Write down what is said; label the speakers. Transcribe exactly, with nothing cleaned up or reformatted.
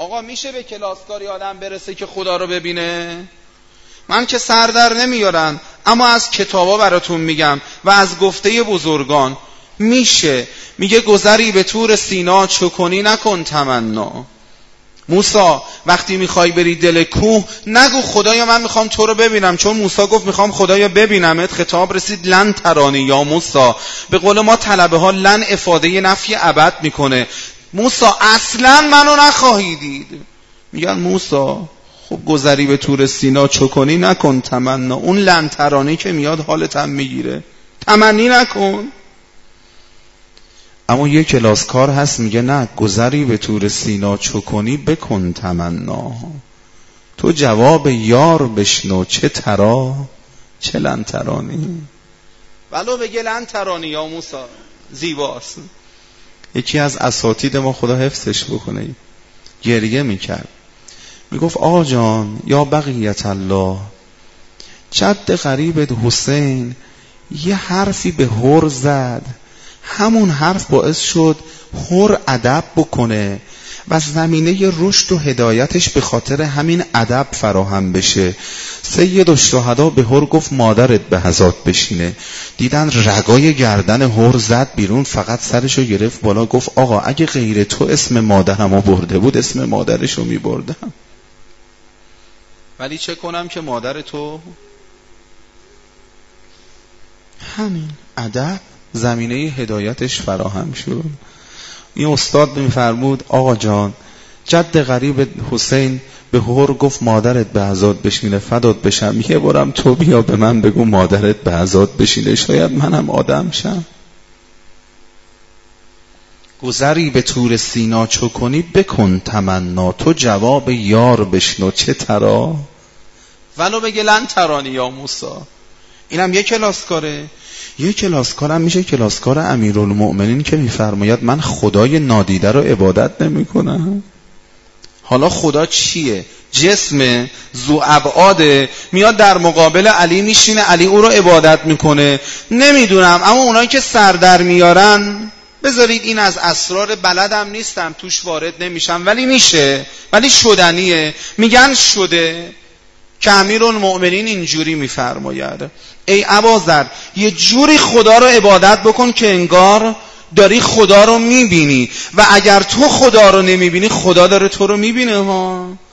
Speaker 1: آقا میشه به کلاسکاری آدم برسه که خدا رو ببینه؟ من که سر در نمیارم، اما از کتابا براتون میگم و از گفته بزرگان میشه. میگه گذری به طور سینا چو کنی نکن تمنا. موسی وقتی میخوای بری دل کوه نگو خدایا من میخوام تو رو ببینم، چون موسی گفت میخوام خدایا ببینمت. خطاب رسید لن ترانی یا موسی. به قول ما طلبه ها لن افاده نفی ابد میکنه. موسی اصلا منو نخواهی دید. میگن موسی خب گذری به طور سینا چو کنی نکن تمنا. اون لن ترانی که میاد حالت هم میگیره، تمنی نکن. اما یک کلاس کار هست میگه نه، گذری به طور سینا چو کنی بکن تمنا. تو جواب یار بشنو چه ترا چه لن ترانی. ولو بگه لن ترانی یا موسی زیباست. یکی از اساتید ما خدا حفظش بکنه گریه میکرد، میگفت آقا جان یا بقیت الله، جد غریبت حسین یه حرفی به هر زد، همون حرف باعث شد هر ادب بکنه و زمینه رشد و هدایتش به خاطر همین ادب فراهم بشه. سید الشهدا به هر گفت مادرت به هزات بشینه. دیدن رگای گردن هر زد بیرون، فقط سرشو گرفت بالا، گفت آقا اگه غیر تو اسم مادرمو برده بود اسم مادرشو می بردم، ولی چه کنم که مادر تو. همین ادب زمینه هدایتش فراهم شد. این استاد میفرمود آقا جان جد غریب حسین به هر گفت مادرت به هزات بشینه، فدات بشم یه بارم تو بیا به من بگو مادرت به هزات بشینه، شاید منم آدم شم. گذری به طور سینا چو کنی بکن تمنا. تو جواب یار بشنو چه ترا ولو بگه لن ترانی یا موسی. اینم یک کلاس کاره. یک کلاس کارم میشه کلاس کار امیرالمؤمنین که میفرماید من خدای نادیده رو عبادت نمی کنم. حالا خدا چیه؟ جسم ذو ابعاده، میاد در مقابل علی میشینه، علی او رو عبادت میکنه. نمیدونم، اما اونایی که سر در میارن بذارید این از اسرار بلدم نیستم توش وارد نمیشم، ولی میشه، ولی شدنیه. میگن شده که امیرالمؤمنین اینجوری میفرماید ای ابوذر یه جوری خدا رو عبادت بکن که انگار داری خدا رو میبینی، و اگر تو خدا رو نمیبینی خدا داره تو رو میبینه ها.